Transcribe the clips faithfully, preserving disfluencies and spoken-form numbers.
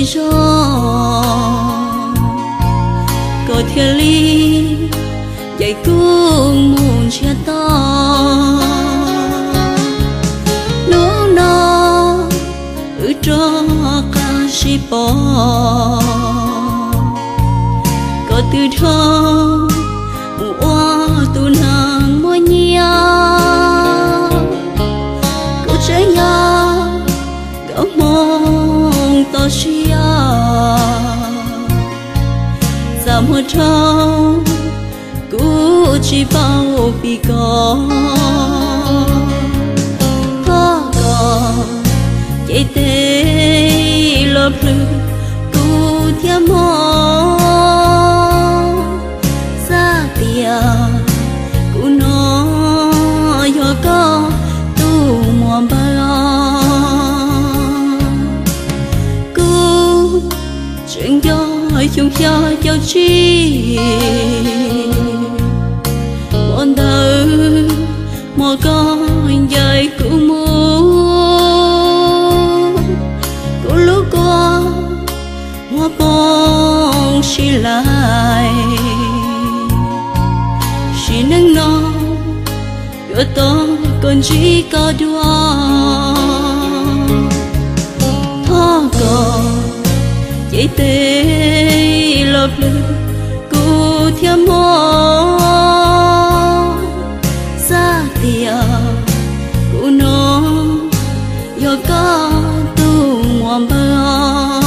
gió có thiên lý dạy cung muôn chia to nó nó ư cho ca sĩ bỏ có từ thơ mua tu nàng mua nhau có trái nhau có mong to xia ra một trâu cú chỉ bao bị có có có vậy thế lấp lư cú theo mong ra tia cú nó yo có tu mua bao cú chuyện do chung cho giao chi bọn đời một con dài cũ mũ cũ lúc qua hoa bông xì lại xì nâng nó đứa to còn chỉ có đua thọ cò dễ tê lấp lư cú theo mong ra tia cú nó yo có tu ngoan bao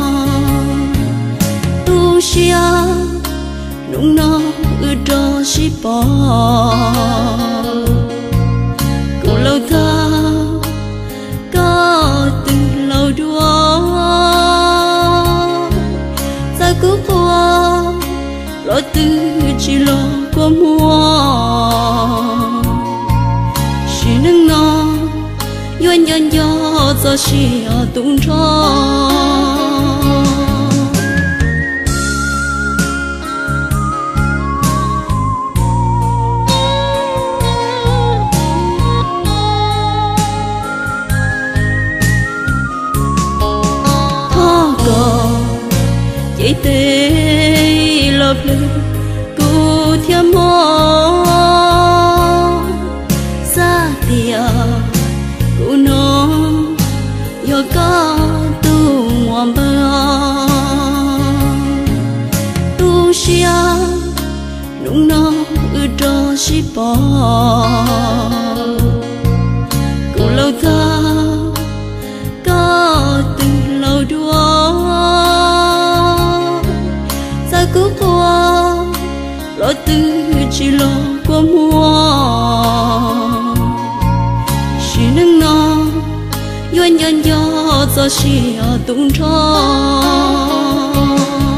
tu xia nung nó ư cho xí bỏ cú lâu thơ có từ lâu đua ra cú qua lo tư chỉ lo có mua chỉ nâng nó yuan yuan yo cho chỉ ở tung cho thọ cò dễ tê lấp lư cú theo mong ra tia cú nó yo có tu ngoan bao tu xia nung nó ư cho xí bỏ cú lâu thơ có từ lâu đua ra cú qua lo tư chỉ lo có mua chỉ nâng nó yuan yuan yo cho chỉ ở tung cho